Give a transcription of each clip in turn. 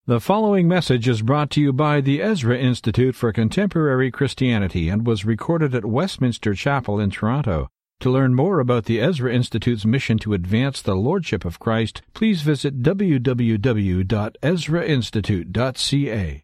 The following message is brought to you by the Ezra Institute for Contemporary Christianity and was recorded at Westminster Chapel in Toronto. To learn more about the Ezra Institute's mission to advance the Lordship of Christ, please visit www.ezrainstitute.ca.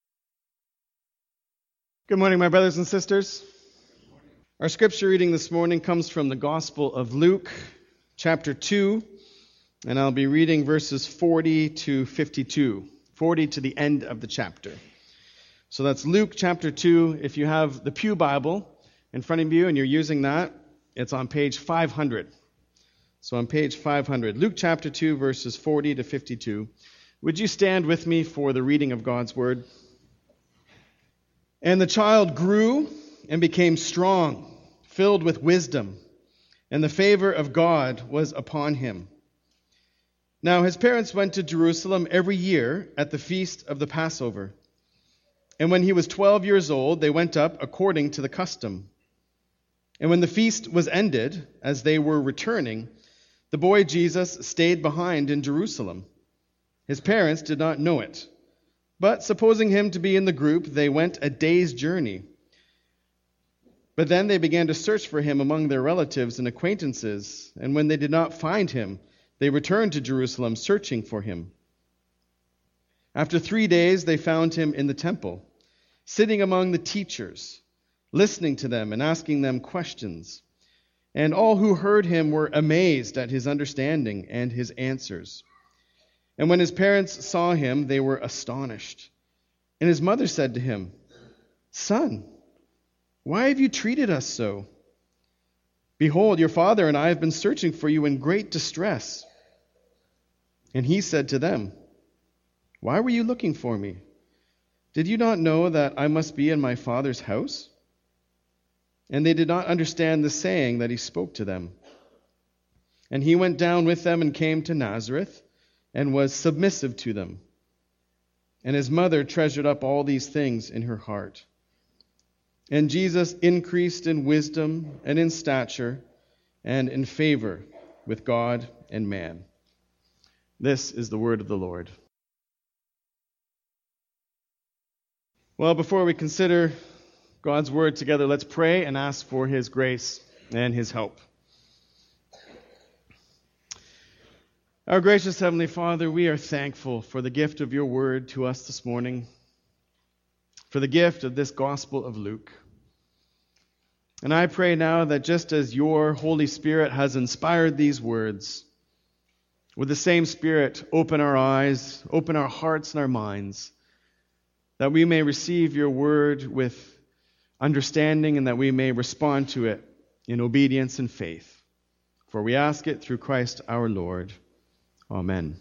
Good morning, my brothers and sisters. Our scripture reading this morning comes from the Gospel of Luke, chapter 2, and I'll be reading verses 40 to 52. 40 to the end of the chapter. So that's Luke chapter 2. If you have the Pew Bible in front of you and you're using that, it's on page 500. So on page 500, Luke chapter 2, verses 40 to 52. Would you stand with me for the reading of God's word? And the child grew and became strong, filled with wisdom, and the favor of God was upon him. Now his parents went to Jerusalem every year at the feast of the Passover. And when he was 12 years old, they went up according to the custom. And when the feast was ended, as they were returning, the boy Jesus stayed behind in Jerusalem. His parents did not know it. But supposing him to be in the group, they went a day's journey. But then they began to search for him among their relatives and acquaintances. And when they did not find him, they returned to Jerusalem, searching for him. After 3 days, they found him in the temple, sitting among the teachers, listening to them and asking them questions. And all who heard him were amazed at his understanding and his answers. And when his parents saw him, they were astonished. And his mother said to him, "Son, why have you treated us so? Behold, your father and I have been searching for you in great distress." And he said to them, "Why were you looking for me? Did you not know that I must be in my father's house?" And they did not understand the saying that he spoke to them. And he went down with them and came to Nazareth and was submissive to them. And his mother treasured up all these things in her heart. And Jesus increased in wisdom and in stature and in favor with God and man. This is the word of the Lord. Well, before we consider God's word together, let's pray and ask for his grace and his help. Our gracious Heavenly Father, we are thankful for the gift of your word to us this morning, for the gift of this Gospel of Luke. And I pray now that just as your Holy Spirit has inspired these words, with the same Spirit, open our eyes, open our hearts and our minds, that we may receive your word with understanding and that we may respond to it in obedience and faith. For we ask it through Christ our Lord. Amen.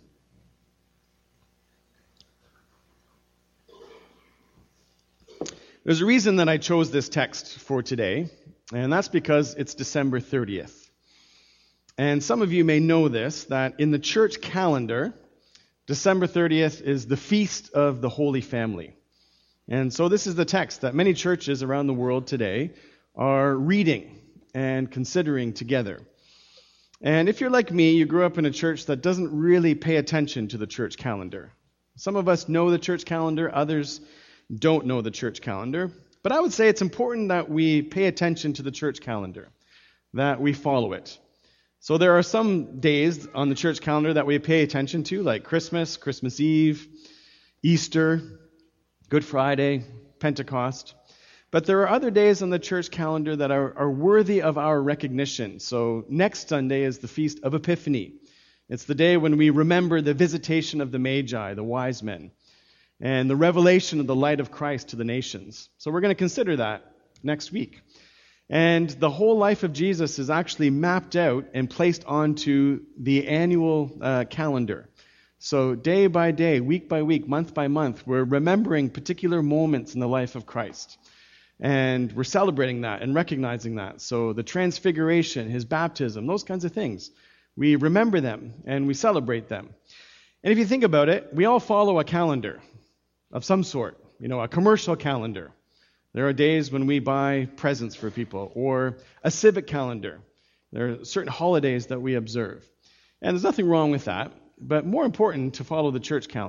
There's a reason that I chose this text for today, and that's because it's December 30th. And some of you may know this, that in the church calendar, December 30th is the Feast of the Holy Family. And so this is the text that many churches around the world today are reading and considering together. And if you're like me, you grew up in a church that doesn't really pay attention to the church calendar. Some of us know the church calendar, others don't know the church calendar. But I would say it's important that we pay attention to the church calendar, that we follow it. So there are some days on the church calendar that we pay attention to, like Christmas, Christmas Eve, Easter, Good Friday, Pentecost. But there are other days on the church calendar that are worthy of our recognition. So next Sunday is the Feast of Epiphany. It's the day when we remember the visitation of the Magi, the wise men, and the revelation of the light of Christ to the nations. So we're going to consider that next week. And the whole life of Jesus is actually mapped out and placed onto the annual calendar. So day by day, week by week, month by month, we're remembering particular moments in the life of Christ. And we're celebrating that and recognizing that. So the transfiguration, his baptism, those kinds of things, we remember them and we celebrate them. And if you think about it, we all follow a calendar of some sort, a commercial calendar. There are days when we buy presents for people, or a civic calendar. There are certain holidays that we observe. And there's nothing wrong with that, but more important to follow the church calendar.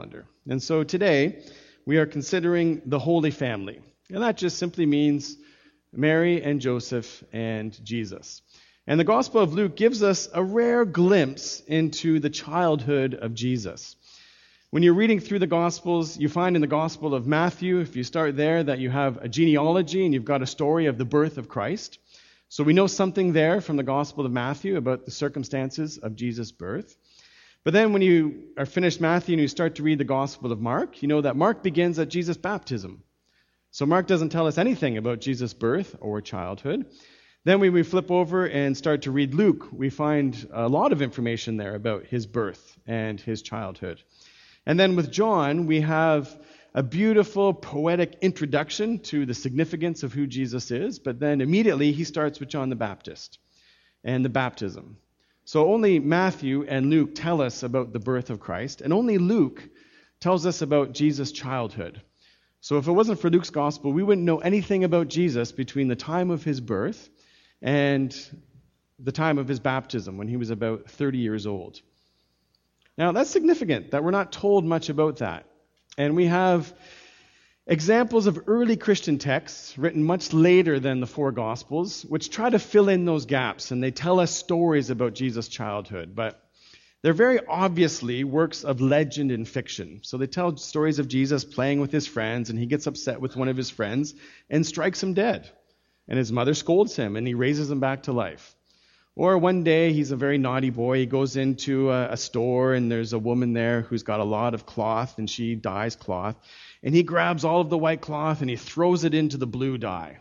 And so today, we are considering the Holy Family. And that just simply means Mary and Joseph and Jesus. And the Gospel of Luke gives us a rare glimpse into the childhood of Jesus. When you're reading through the Gospels, you find in the Gospel of Matthew, if you start there, that you have a genealogy and you've got a story of the birth of Christ. So we know something there from the Gospel of Matthew about the circumstances of Jesus' birth. But then when you are finished Matthew and you start to read the Gospel of Mark, you know that Mark begins at Jesus' baptism. So Mark doesn't tell us anything about Jesus' birth or childhood. Then when we flip over and start to read Luke, we find a lot of information there about his birth and his childhood. And then with John, we have a beautiful poetic introduction to the significance of who Jesus is, but then immediately he starts with John the Baptist and the baptism. So only Matthew and Luke tell us about the birth of Christ, and only Luke tells us about Jesus' childhood. So if it wasn't for Luke's gospel, we wouldn't know anything about Jesus between the time of his birth and the time of his baptism, when he was about 30 years old. Now, that's significant that we're not told much about that. And we have examples of early Christian texts written much later than the four Gospels, which try to fill in those gaps, and they tell us stories about Jesus' childhood. But they're very obviously works of legend and fiction. So they tell stories of Jesus playing with his friends, and he gets upset with one of his friends and strikes him dead. And his mother scolds him, and he raises him back to life. Or one day, he's a very naughty boy. He goes into a store, and there's a woman there who's got a lot of cloth, and she dyes cloth. And he grabs all of the white cloth, and he throws it into the blue dye.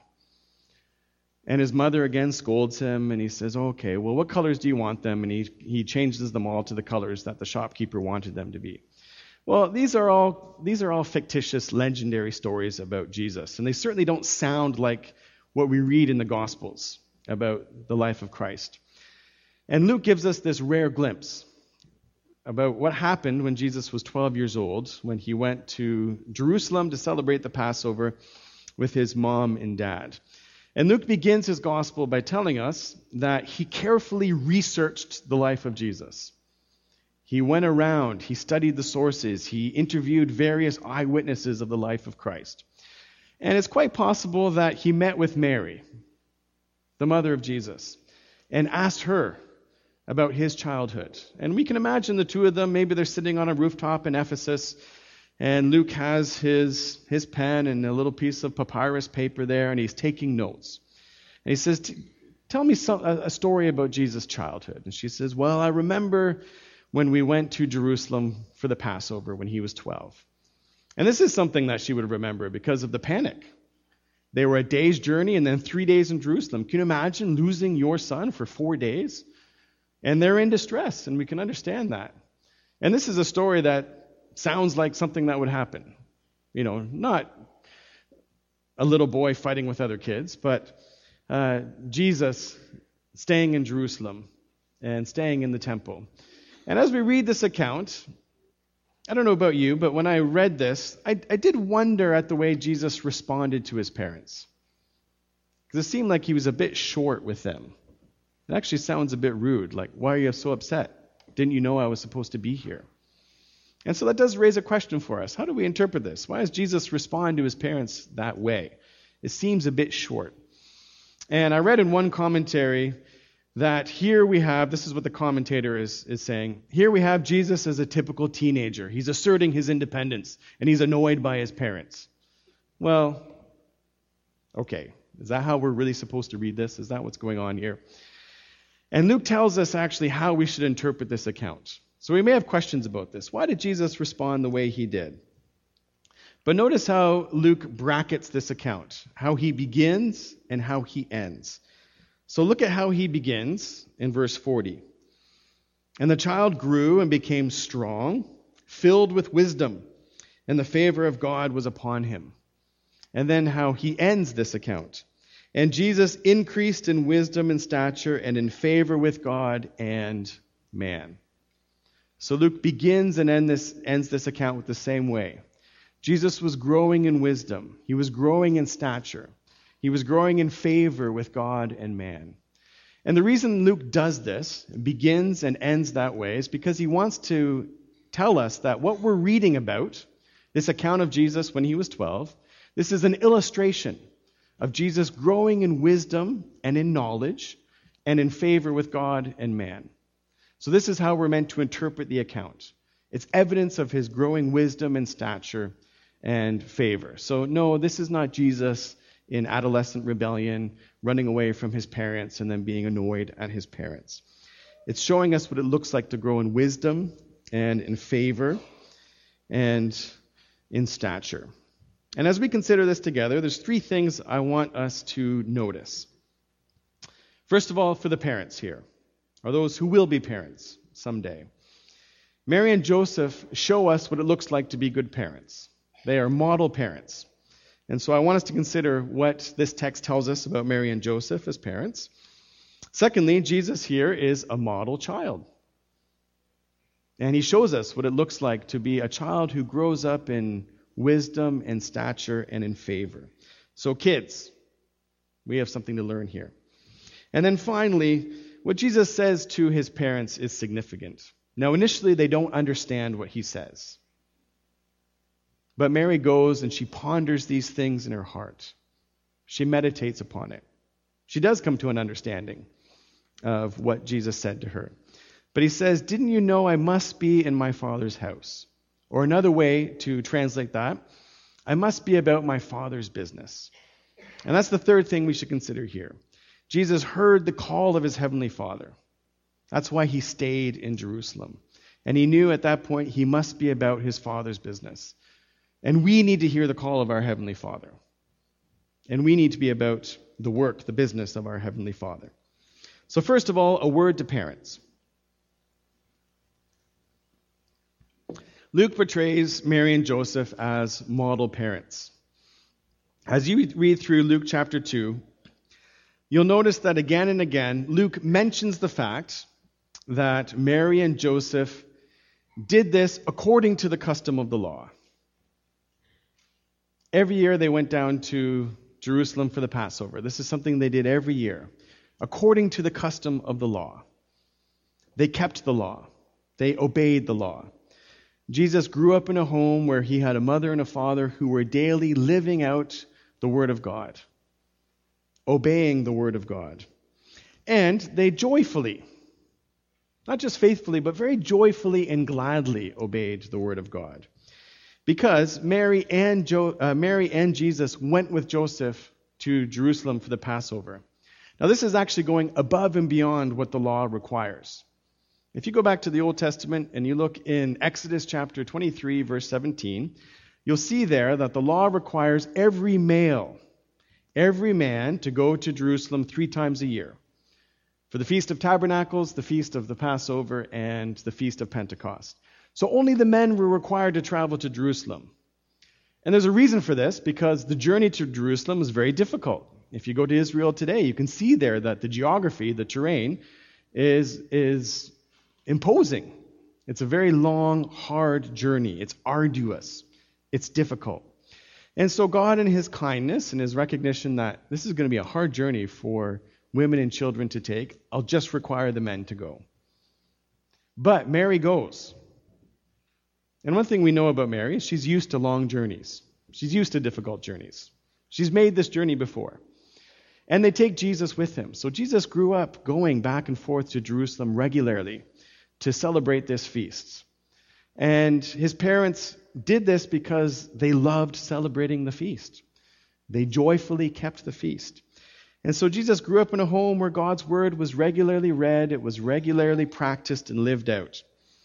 And his mother again scolds him, and he says, okay, well, what colors do you want them? And he changes them all to the colors that the shopkeeper wanted them to be. Well, these are all fictitious, legendary stories about Jesus. And they certainly don't sound like what we read in the Gospels about the life of Christ. And Luke gives us this rare glimpse about what happened when Jesus was 12 years old, when he went to Jerusalem to celebrate the Passover with his mom and dad. And Luke begins his gospel by telling us that he carefully researched the life of Jesus. He went around, he studied the sources, he interviewed various eyewitnesses of the life of Christ. And it's quite possible that he met with Mary, the mother of Jesus, and asked her about his childhood. And we can imagine the two of them, maybe they're sitting on a rooftop in Ephesus, and Luke has his pen and a little piece of papyrus paper there, and he's taking notes. And he says, tell me a story about Jesus' childhood. And she says, well, I remember when we went to Jerusalem for the Passover when he was 12. And this is something that she would remember because of the panic. They were a day's journey and then 3 days in Jerusalem. Can you imagine losing your son for 4 days? And they're in distress, and we can understand that. And this is a story that sounds like something that would happen. You know, not a little boy fighting with other kids, but Jesus staying in Jerusalem and staying in the temple. And as we read this account, I don't know about you, but when I read this, I did wonder at the way Jesus responded to his parents. Because it seemed like he was a bit short with them. It actually sounds a bit rude, like, why are you so upset? Didn't you know I was supposed to be here? And so that does raise a question for us. How do we interpret this? Why does Jesus respond to his parents that way? It seems a bit short. And I read in one commentary that here we have, this is what the commentator is saying, here we have Jesus as a typical teenager. He's asserting his independence, and he's annoyed by his parents. Well, okay, is that how we're really supposed to read this? Is that what's going on here? And Luke tells us actually how we should interpret this account. So we may have questions about this. Why did Jesus respond the way he did? But notice how Luke brackets this account, how he begins and how he ends. So look at how he begins in verse 40. And the child grew and became strong, filled with wisdom, and the favor of God was upon him. And then how he ends this account. And Jesus increased in wisdom and stature and in favor with God and man. So Luke begins and ends this account with the same way. Jesus was growing in wisdom. He was growing in stature. He was growing in favor with God and man. And the reason Luke does this, begins and ends that way, is because he wants to tell us that what we're reading about This account of Jesus when he was 12, this is an illustration of Jesus growing in wisdom and in knowledge and in favor with God and man. So this is how we're meant to interpret the account. It's evidence of his growing wisdom and stature and favor. So no, this is not Jesus in adolescent rebellion, running away from his parents and then being annoyed at his parents. It's showing us what it looks like to grow in wisdom and in favor and in stature. And as we consider this together, there's three things I want us to notice. First of all, for the parents here, or those who will be parents someday. Mary and Joseph show us what it looks like to be good parents. They are model parents. And so I want us to consider what this text tells us about Mary and Joseph as parents. Secondly, Jesus here is a model child. And he shows us what it looks like to be a child who grows up in wisdom and stature and in favor. So kids, we have something to learn here. And then finally, what Jesus says to his parents is significant. Now, initially, they don't understand what he says. But Mary goes and she ponders these things in her heart. She meditates upon it. She does come to an understanding of what Jesus said to her. But he says, "Didn't you know I must be in my Father's house?" Or another way to translate that, I must be about my Father's business. And that's the third thing we should consider here. Jesus heard the call of his heavenly Father. That's why he stayed in Jerusalem. And he knew at that point he must be about his Father's business. And we need to hear the call of our Heavenly Father. And we need to be about the work, the business of our Heavenly Father. So first of all, a word to parents. Luke portrays Mary and Joseph as model parents. As you read through Luke chapter 2, you'll notice that again and again, Luke mentions the fact that Mary and Joseph did this according to the custom of the law. Every year they went down to Jerusalem for the Passover. This is something they did every year, according to the custom of the law. They kept the law. They obeyed the law. Jesus grew up in a home where he had a mother and a father who were daily living out the Word of God, obeying the Word of God. And they joyfully, not just faithfully, but very joyfully and gladly obeyed the Word of God. Because Mary and Jesus went with Joseph to Jerusalem for the Passover. Now this is actually going above and beyond what the law requires. If you go back to the Old Testament and you look in Exodus chapter 23, verse 17, you'll see there that the law requires every male, every man, to go to Jerusalem 3 times a year. For the Feast of Tabernacles, the Feast of the Passover, and the Feast of Pentecost. So only the men were required to travel to Jerusalem. And there's a reason for this, because the journey to Jerusalem is very difficult. If you go to Israel today, you can see there that the geography, the terrain, is imposing. It's a very long, hard journey. It's arduous. It's difficult. And so God, in his kindness and his recognition that this is going to be a hard journey for women and children to take, I'll just require the men to go. But Mary goes. And one thing we know about Mary is she's used to long journeys. She's used to difficult journeys. She's made this journey before. And they take Jesus with him. So Jesus grew up going back and forth to Jerusalem regularly to celebrate this feast. And his parents did this because they loved celebrating the feast. They joyfully kept the feast. And so Jesus grew up in a home where God's word was regularly read, it was regularly practiced and lived out.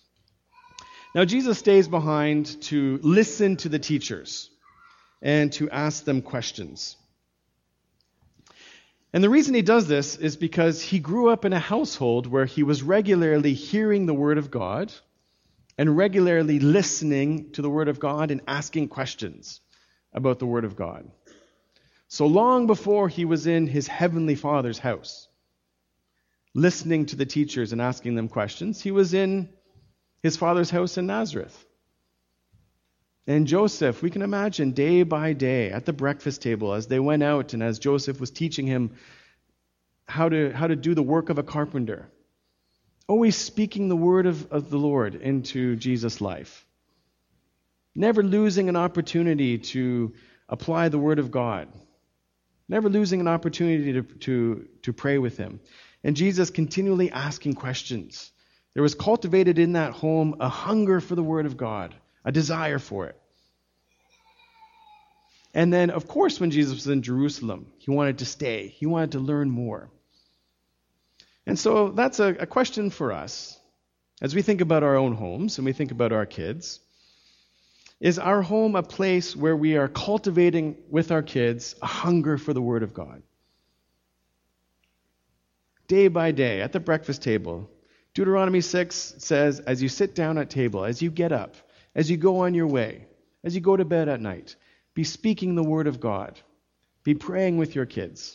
Now Jesus stays behind to listen to the teachers and to ask them questions. And the reason he does this is because he grew up in a household where he was regularly hearing the Word of God and regularly listening to the Word of God and asking questions about the Word of God. So long before he was in his heavenly Father's house, listening to the teachers and asking them questions, he was in his father's house in Nazareth. And Joseph, we can imagine day by day at the breakfast table as they went out and as Joseph was teaching him how to do the work of a carpenter, always speaking the word of the Lord into Jesus' life. never losing an opportunity to apply the Word of God, never losing an opportunity to pray with him. And Jesus continually asking questions. There was cultivated in that home a hunger for the Word of God, a desire for it. And then, of course, when Jesus was in Jerusalem, he wanted to stay. He wanted to learn more. And so that's a question for us as we think about our own homes and we think about our kids. Is our home a place where we are cultivating with our kids a hunger for the Word of God? Day by day, at the breakfast table, Deuteronomy 6 says, as you sit down at table, as you get up, as you go on your way, as you go to bed at night, be speaking the Word of God. Be praying with your kids.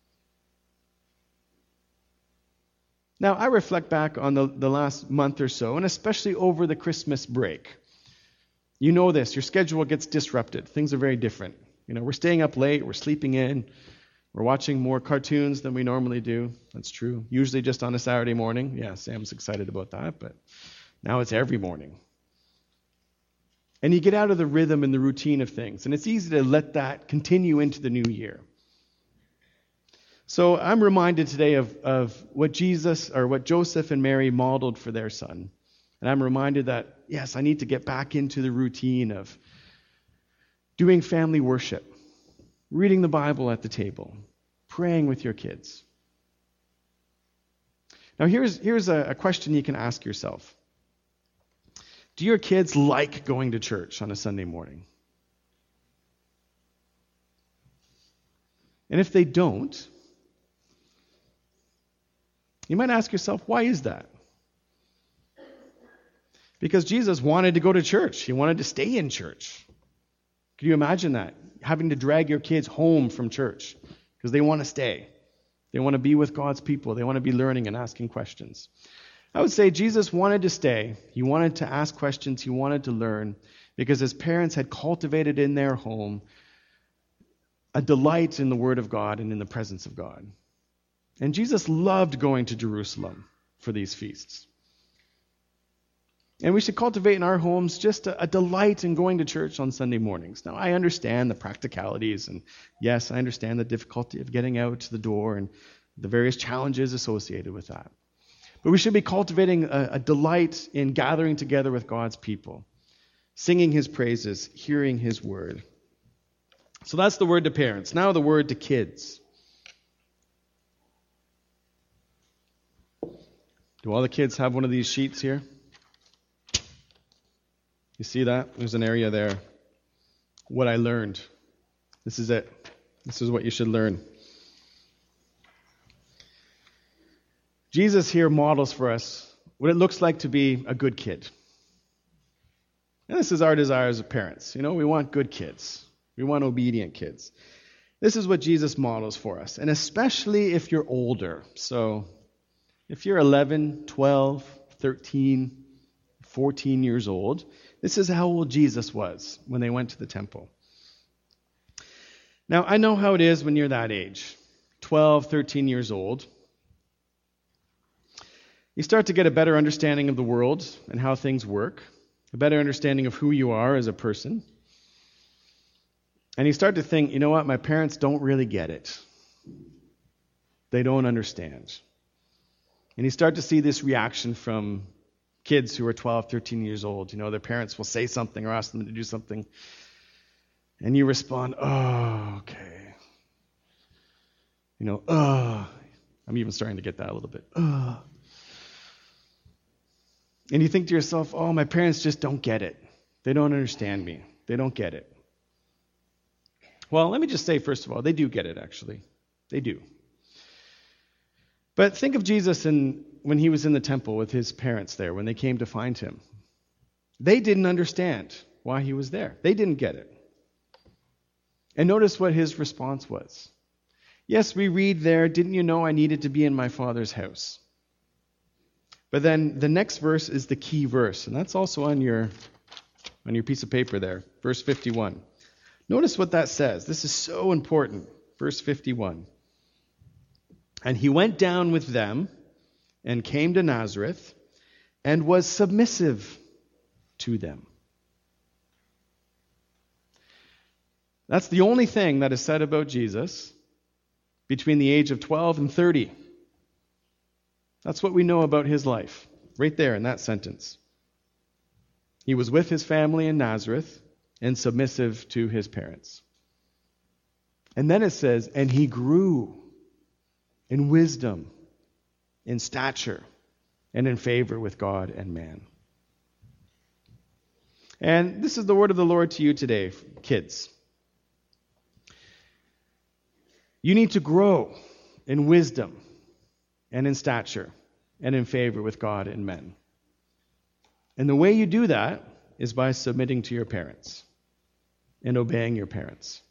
Now, I reflect back on the last month or so, and especially over the Christmas break. You know this, your schedule gets disrupted. Things are very different. We're staying up late, we're sleeping in, we're watching more cartoons than we normally do. That's true. Usually just on a Saturday morning. Yeah, Sam's excited about that, but now it's every morning. And you get out of the rhythm and the routine of things, and it's easy to let that continue into the new year. So I'm reminded today of what Joseph and Mary modeled for their son. And I'm reminded that, yes, I need to get back into the routine of doing family worship, reading the Bible at the table, praying with your kids. Now here's a question you can ask yourself. Do your kids like going to church on a Sunday morning? And if they don't, you might ask yourself, why is that? Because Jesus wanted to go to church. He wanted to stay in church. Can you imagine that? Having to drag your kids home from church because they want to stay. They want to be with God's people. They want to be learning and asking questions. I would say Jesus wanted to stay. He wanted to ask questions. He wanted to learn because his parents had cultivated in their home a delight in the Word of God and in the presence of God. And Jesus loved going to Jerusalem for these feasts. And we should cultivate in our homes just a delight in going to church on Sunday mornings. Now, I understand the practicalities, and yes, I understand the difficulty of getting out to the door and the various challenges associated with that. But we should be cultivating a delight in gathering together with God's people, singing his praises, hearing his word. So that's the word to parents. Now the word to kids. Do all the kids have one of these sheets here? You see that? There's an area there. What I learned. This is it. This is what you should learn. Jesus here models for us what it looks like to be a good kid. And this is our desire as parents. We want good kids. We want obedient kids. This is what Jesus models for us. And especially if you're older. So if you're 11, 12, 13, 14 years old, this is how old Jesus was when they went to the temple. Now, I know how it is when you're that age, 12, 13 years old. You start to get a better understanding of the world and how things work, a better understanding of who you are as a person. And you start to think, you know what, my parents don't really get it. They don't understand. And you start to see this reaction from kids who are 12, 13 years old. Their parents will say something or ask them to do something. And you respond, oh, okay. I'm even starting to get that a little bit. And you think to yourself, oh, my parents just don't get it. They don't understand me. They don't get it. Well, let me just say, first of all, they do get it, actually. They do. But think of Jesus when he was in the temple with his parents there, when they came to find him. They didn't understand why he was there. They didn't get it. And notice what his response was. Yes, we read there, didn't you know I needed to be in my Father's house? But then the next verse is the key verse, and that's also on your piece of paper there, verse 51. Notice what that says. This is so important. Verse 51. And he went down with them and came to Nazareth and was submissive to them. That's the only thing that is said about Jesus between the age of 12 and 30. That's what we know about his life, right there in that sentence. He was with his family in Nazareth and submissive to his parents. And then it says, and he grew in wisdom, in stature, and in favor with God and man. And this is the word of the Lord to you today, kids. You need to grow in wisdom and in stature and in favor with God and men. And the way you do that is by submitting to your parents and obeying your parents.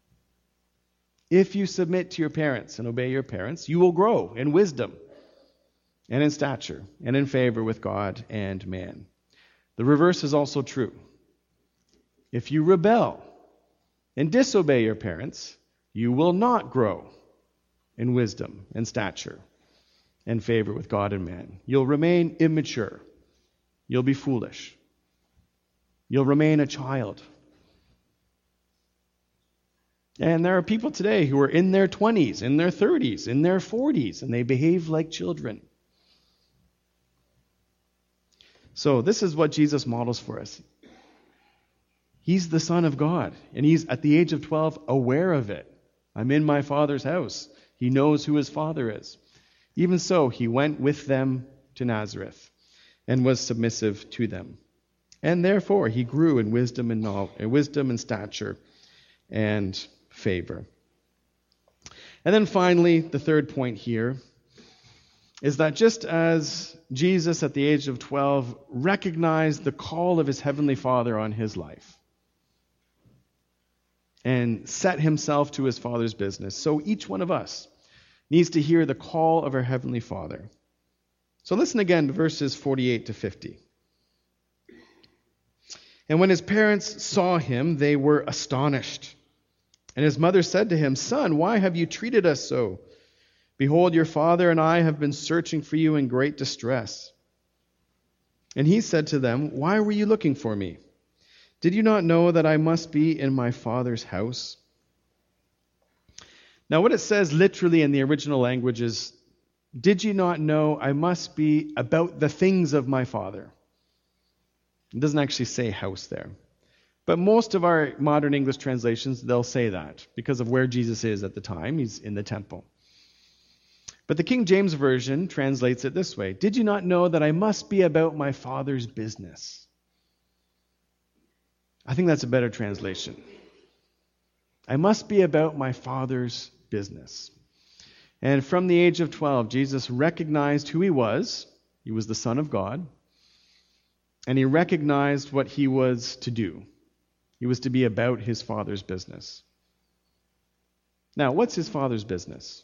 If you submit to your parents and obey your parents, you will grow in wisdom and in stature and in favor with God and man. The reverse is also true. If you rebel and disobey your parents, you will not grow in wisdom and stature and favor with God and man. You'll remain immature. You'll be foolish. You'll remain a child. And there are people today who are in their 20s, in their 30s, in their 40s, and they behave like children. So this is what Jesus models for us. He's the Son of God, and he's at the age of 12 aware of it. I'm in my Father's house. He knows who his Father is. Even so, he went with them to Nazareth and was submissive to them. And therefore, he grew in wisdom and knowledge, wisdom and stature and favor. And then finally, the third point here is that just as Jesus at the age of 12 recognized the call of his heavenly Father on his life and set himself to his Father's business, so each one of us needs to hear the call of our heavenly Father. So listen again to verses 48 to 50. And when his parents saw him, they were astonished. And his mother said to him, Son, why have you treated us so? Behold, your father and I have been searching for you in great distress. And he said to them, Why were you looking for me? Did you not know that I must be in my Father's house? Now, what it says literally in the original language is, Did you not know I must be about the things of my Father? It doesn't actually say house there. But most of our modern English translations, they'll say that because of where Jesus is at the time. He's in the temple. But the King James Version translates it this way. Did you not know that I must be about my Father's business? I think that's a better translation. I must be about my Father's business. And from the age of 12, Jesus recognized who he was. He was the Son of God. And he recognized what he was to do. He was to be about his Father's business. Now, what's his Father's business?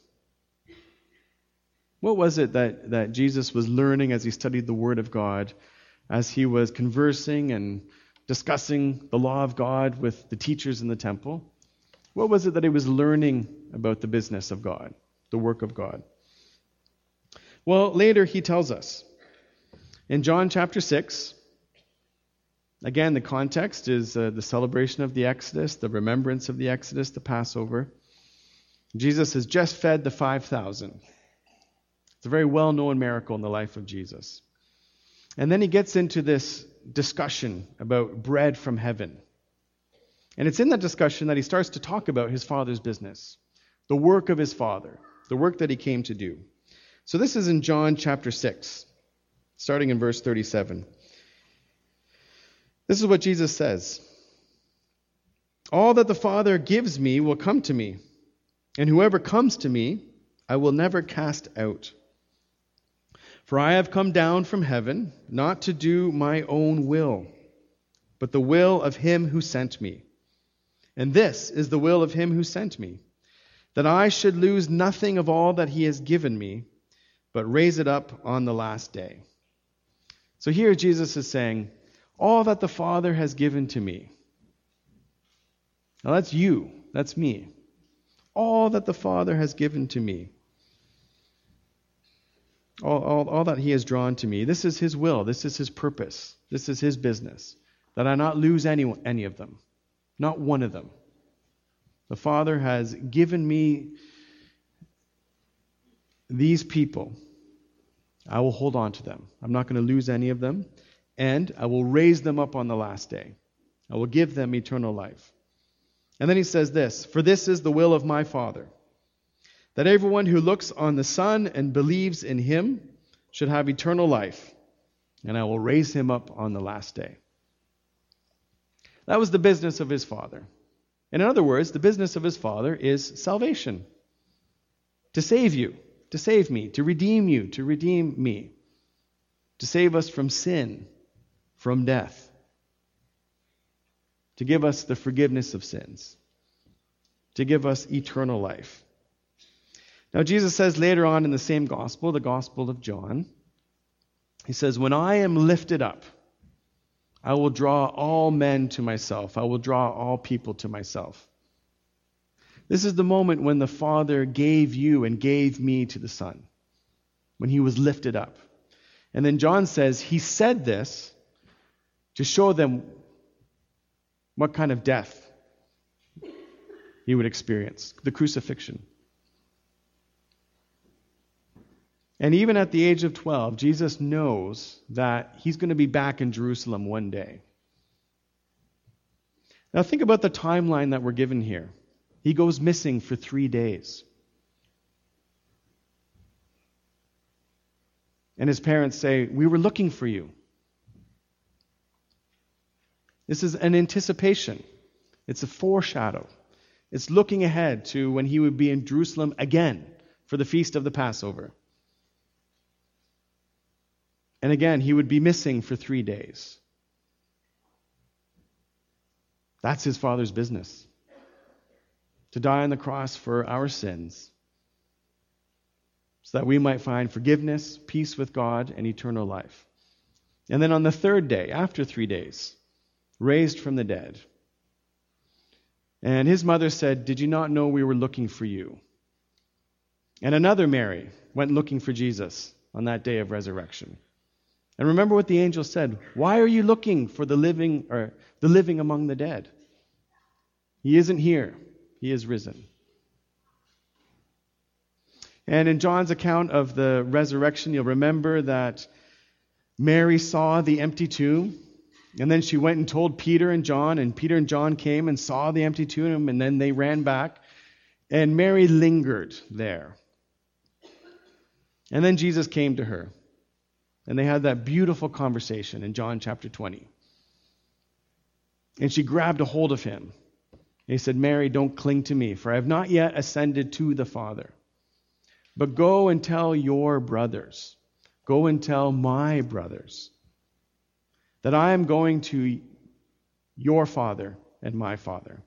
What was it that Jesus was learning as he studied the Word of God, as he was conversing and discussing the law of God with the teachers in the temple? What was it that he was learning about the business of God, the work of God? Well, later he tells us. In John chapter 6, again, the context is the celebration of the Exodus, the remembrance of the Exodus, the Passover. Jesus has just fed the 5,000. It's a very well-known miracle in the life of Jesus. And then he gets into this discussion about bread from heaven. And it's in that discussion that he starts to talk about his Father's business, the work of his Father, the work that he came to do. So this is in John chapter 6, starting in verse 37. This is what Jesus says. All that the Father gives me will come to me, and whoever comes to me, I will never cast out. For I have come down from heaven, not to do my own will, but the will of him who sent me. And this is the will of him who sent me, that I should lose nothing of all that he has given me, but raise it up on the last day. So here Jesus is saying, all that the Father has given to me. Now that's you, that's me. All that the Father has given to me. All that he has drawn to me. This is his will. This is his purpose. This is his business. That I not lose any of them. Not one of them. The Father has given me these people. I will hold on to them. I'm not going to lose any of them. And I will raise them up on the last day. I will give them eternal life. And then he says this, "For this is the will of my Father, that everyone who looks on the Son and believes in him should have eternal life, and I will raise him up on the last day." That was the business of his Father. In other words, the business of his Father is salvation. To save you, to save me, to redeem you, to redeem me, to save us from sin, from death, to give us the forgiveness of sins, to give us eternal life. Now, Jesus says later on in the same gospel, the Gospel of John, he says, "When I am lifted up, I will draw all men to myself. I will draw all people to myself." This is the moment when the Father gave you and gave me to the Son, when he was lifted up. And then John says he said this to show them what kind of death he would experience, the crucifixion. And even at the age of 12, Jesus knows that he's going to be back in Jerusalem one day. Now think about the timeline that we're given here. He goes missing for 3 days. And his parents say, "We were looking for you." This is an anticipation. It's a foreshadow. It's looking ahead to when he would be in Jerusalem again for the feast of the Passover. And again, he would be missing for 3 days. That's his Father's business. To die on the cross for our sins, so that we might find forgiveness, peace with God, and eternal life. And then on the third day, after 3 days, raised from the dead. And his mother said, "Did you not know we were looking for you?" And another Mary went looking for Jesus on that day of resurrection. And remember what the angel said, "Why are you looking for the living among the dead? He isn't here. He is risen." And in John's account of the resurrection, you'll remember that Mary saw the empty tomb. And then she went and told Peter and John, and Peter and John came and saw the empty tomb, and then they ran back. And Mary lingered there. And then Jesus came to her, and they had that beautiful conversation in John chapter 20. And she grabbed a hold of him. And he said, "Mary, don't cling to me, for I have not yet ascended to the Father. But go and tell your brothers, go and tell my brothers, that I am going to your Father and my Father,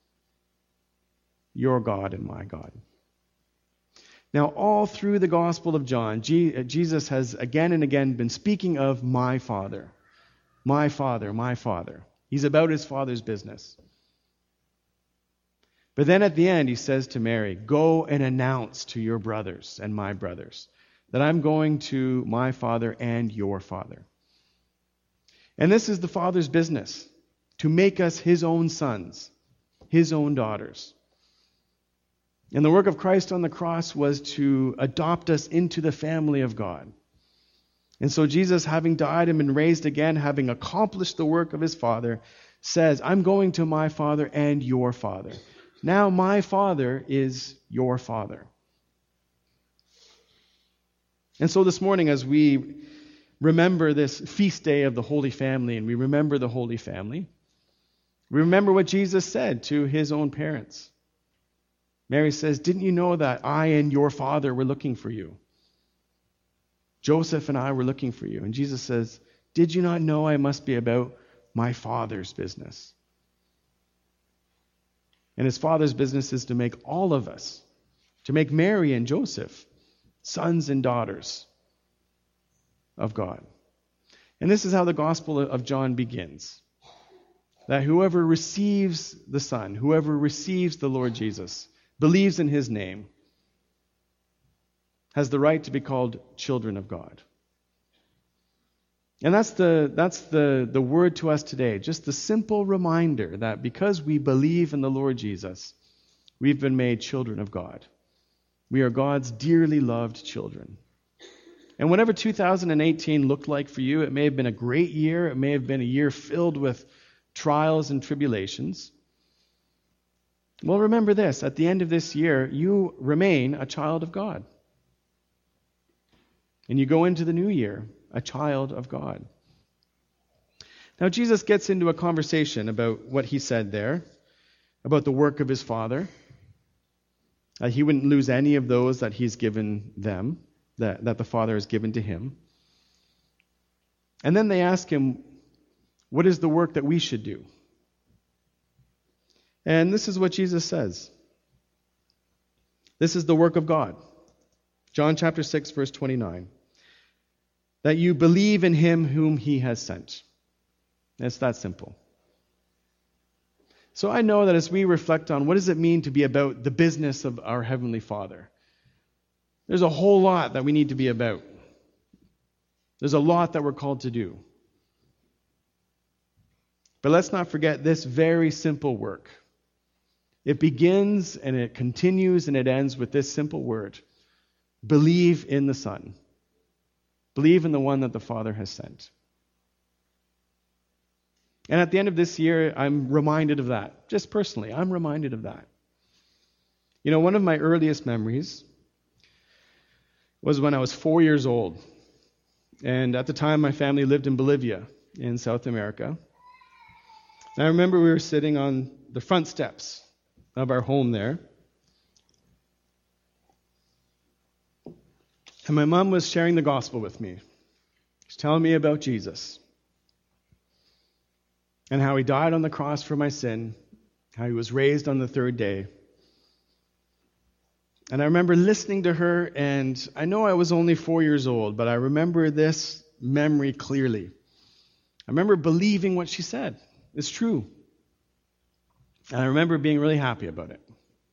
your God and my God." Now, all through the Gospel of John, Jesus has again and again been speaking of my Father, my Father, my Father. He's about his Father's business. But then at the end, he says to Mary, "Go and announce to your brothers and my brothers that I'm going to my Father and your Father." And this is the Father's business, to make us his own sons, his own daughters. And the work of Christ on the cross was to adopt us into the family of God. And so Jesus, having died and been raised again, having accomplished the work of his Father, says, "I'm going to my Father and your Father." Now my Father is your Father. And so this morning, as we remember this feast day of the Holy Family, and we remember the Holy Family, we remember what Jesus said to his own parents. Mary says, "Didn't you know that I and your Father were looking for you? Joseph and I were looking for you." And Jesus says, "Did you not know I must be about my Father's business?" And his Father's business is to make all of us, to make Mary and Joseph, sons and daughters of God. And this is how the Gospel of John begins. That whoever receives the Son, whoever receives the Lord Jesus, believes in his name, has the right to be called children of God. And that's the word to us today. Just the simple reminder that because we believe in the Lord Jesus, We've been made children of God. We are God's dearly loved children. And whatever 2018 looked like for you, it may have been a great year. It may have been a year filled with trials and tribulations. Well, remember this. At the end of this year, you remain a child of God. And you go into the new year, a child of God. Now, Jesus gets into a conversation about what he said there, about the work of his Father. He wouldn't lose any of those that he's given them, that the Father has given to him. And then they ask him, what is the work that we should do? And this is what Jesus says. This is the work of God. John chapter 6, verse 29. That you believe in him whom he has sent. It's that simple. So I know that as we reflect on what does it mean to be about the business of our Heavenly Father, there's a whole lot that we need to be about. There's a lot that we're called to do. But let's not forget this very simple work. It begins and it continues and it ends with this simple word. Believe in the Son. Believe in the one that the Father has sent. And at the end of this year, I'm reminded of that. Just personally, I'm reminded of that. You know, one of my earliest memories was when I was 4 years old. And at the time, my family lived in Bolivia in South America. And I remember we were sitting on the front steps of our home there. And my mom was sharing the gospel with me. She's telling me about Jesus. And how he died on the cross for my sin. How he was raised on the third day. And I remember listening to her, and I know I was only 4 years old, but I remember this memory clearly. I remember believing what she said. It's true. And I remember being really happy about it.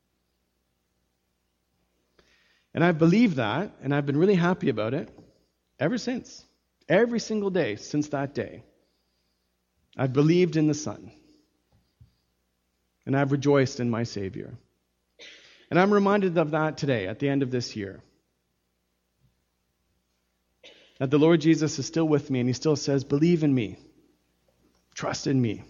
And I've believed that, and I've been really happy about it ever since. Every single day since that day. I've believed in the Son. And I've rejoiced in my Savior. And I'm reminded of that today, at the end of this year. That the Lord Jesus is still with me, and he still says, believe in me. Trust in me.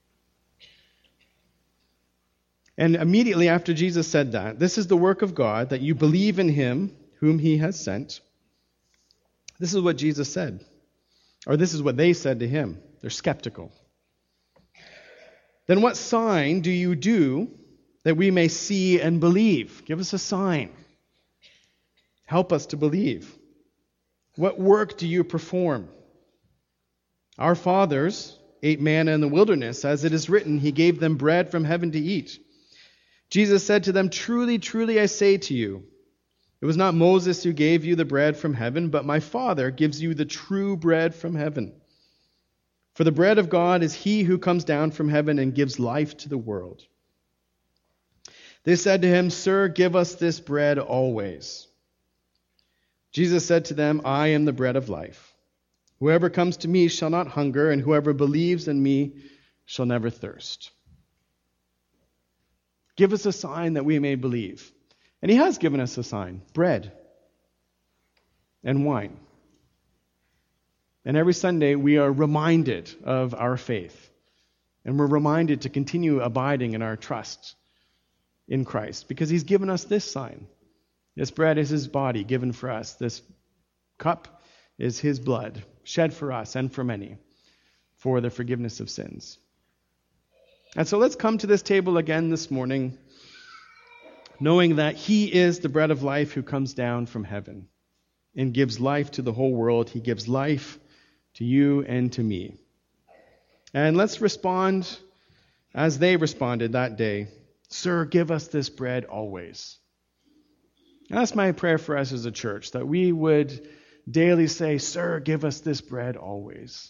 And immediately after Jesus said that, this is the work of God, that you believe in him whom he has sent. This is what Jesus said. Or this is what they said to him. They're skeptical. Then what sign do you do that we may see and believe? Give us a sign. Help us to believe. What work do you perform? Our fathers ate manna in the wilderness. As it is written, he gave them bread from heaven to eat. Jesus said to them, truly, truly, I say to you, it was not Moses who gave you the bread from heaven, but my Father gives you the true bread from heaven. For the bread of God is he who comes down from heaven and gives life to the world. They said to him, Sir, give us this bread always. Jesus said to them, I am the bread of life. Whoever comes to me shall not hunger, and whoever believes in me shall never thirst. Give us a sign that we may believe. And he has given us a sign, bread and wine. And every Sunday we are reminded of our faith. And we're reminded to continue abiding in our trust in Christ. Because he's given us this sign. This bread is his body given for us. This cup is his blood shed for us and for many for the forgiveness of sins. And so let's come to this table again this morning, knowing that he is the bread of life who comes down from heaven and gives life to the whole world. He gives life to you and to me. And let's respond as they responded that day. Sir, give us this bread always. And that's my prayer for us as a church, that we would daily say, Sir, give us this bread always.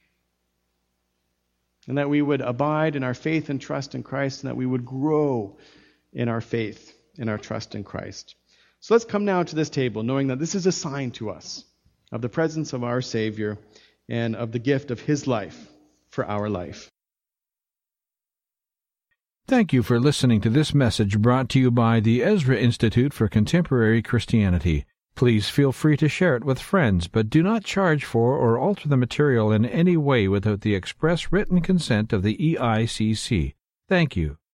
And that we would abide in our faith and trust in Christ, and that we would grow in our faith and our trust in Christ. So let's come now to this table, knowing that this is a sign to us of the presence of our Savior and of the gift of his life for our life. Thank you for listening to this message brought to you by the Ezra Institute for Contemporary Christianity. Please feel free to share it with friends, but do not charge for or alter the material in any way without the express written consent of the EICC. Thank you.